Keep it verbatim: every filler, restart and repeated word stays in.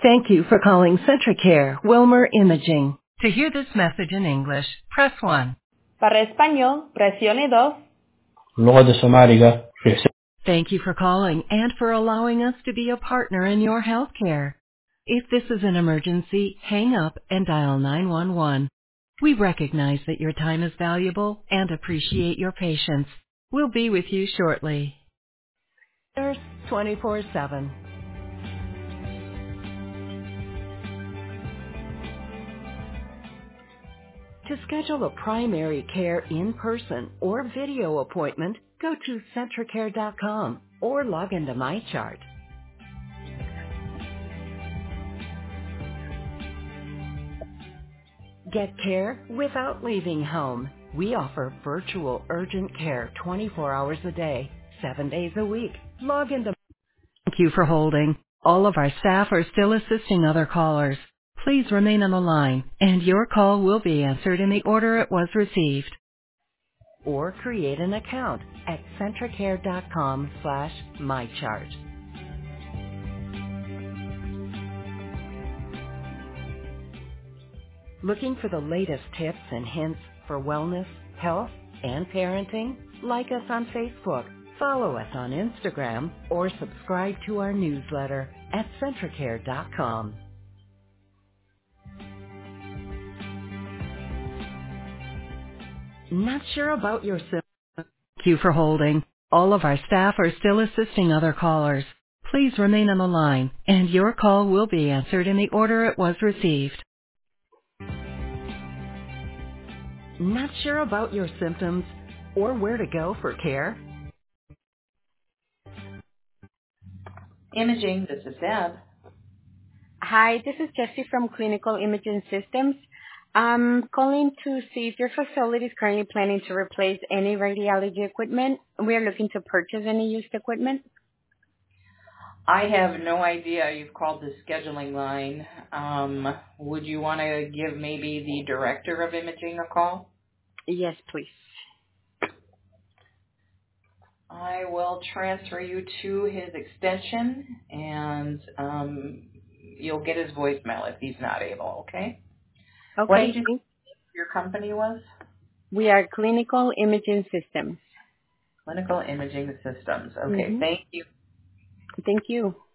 Thank you for calling CentraCare Wilmer Imaging. To hear this message in English, press one. Para español, presione dos. اللغة السومالية في Thank you for calling and for allowing us to be a partner in your healthcare. If this is an emergency, hang up and dial nine one one. We recognize that your time is valuable and appreciate your patience. We'll be with you shortly. Nurse twenty-four seven. To schedule a primary care in-person or video appointment, go to Centracare dot com or log into MyChart. Get care without leaving home. We offer virtual urgent care twenty-four hours a day, seven days a week. Log into. Thank you for holding. All of our staff are still assisting other callers. Please remain on the line, and your call will be answered in the order it was received. Or create an account at Centracare dot com slash MyChart. Looking for the latest tips and hints for wellness, health, and parenting? Like us on Facebook, follow us on Instagram, or subscribe to our newsletter at Centracare dot com. Not sure about your symptoms? Thank you for holding. All of our staff are still assisting other callers. Please remain on the line, and your call will be answered in the order it was received. Not sure about your symptoms or where to go for care? Imaging, this is Deb. Hi, this is Jessie from Clinical Imaging Systems. I'm calling to see if your facility is currently planning to replace any radiology equipment. We are looking to purchase any used equipment. I have no idea. You've called the scheduling line. Um, would you want to give maybe the director of imaging a call? Yes, please. I will transfer you to his extension, and um, you'll get his voicemail if he's not able, okay? Okay. What did you think your company was? We are Clinical Imaging Systems. Clinical Imaging Systems. Okay, Mm-hmm. thank you. Thank you.